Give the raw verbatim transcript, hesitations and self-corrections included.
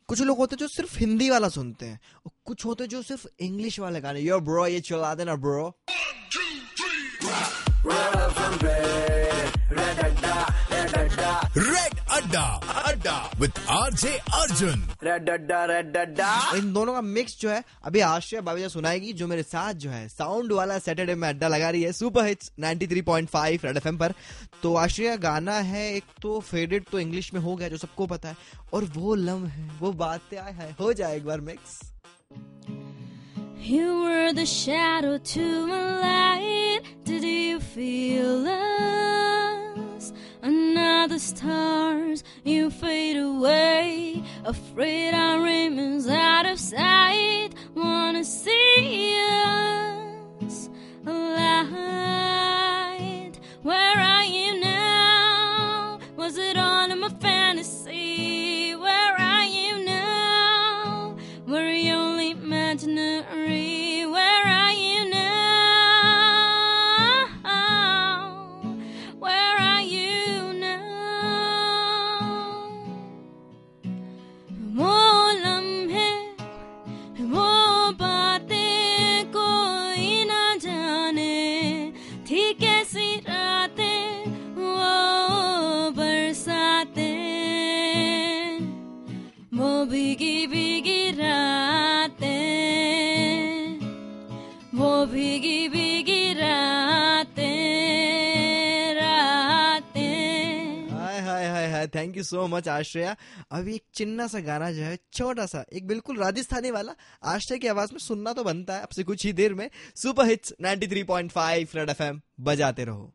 कुछ लोग होते हैं जो सिर्फ हिंदी वाला सुनते हैं, और कुछ होते हैं जो सिर्फ इंग्लिश वाले गाने। यो ब्रो ये चला देना bro. Red adda adda with RJ Arjun. Red adda red adda. इन दोनों का मिक्स जो है अभी आश्रय बाबीजा सुनाएगी, जो मेरे साथ जो है साउंड वाला सैटरडे में अड्डा लगा रही है super hits ninety three point five red FM पर। तो आश्रय गाना है एक तो फेडेड तो इंग्लिश में हो गया जो सबको पता है, और वो लम्हे वो बातें आए हैं, हो जाए एक बार mix. You were the shadow to my light. Did you feel us? Another stars, you fade away. Afraid our remains out of sight. Wanna see us alight. Where are you now? Was it all in my fantasy? Where are you now? Were you only imaginary? Where are you now? Where are you now? वो लम्हे वो बातें कोई ना जाने, थी कैसी रातें वो बरसातें, वो भीगी भीगी रातें, वो भीगी भीगी रातें रातें। Hi hi hi hi, thank you so much Ashraya. अभी एक चिन्ना सा गाना जो है छोटा सा, एक बिल्कुल राजस्थानी वाला, आश्रय की आवाज में सुनना तो बनता है आपसे कुछ ही देर में। Super hits ninety three point five red FM बजाते रहो।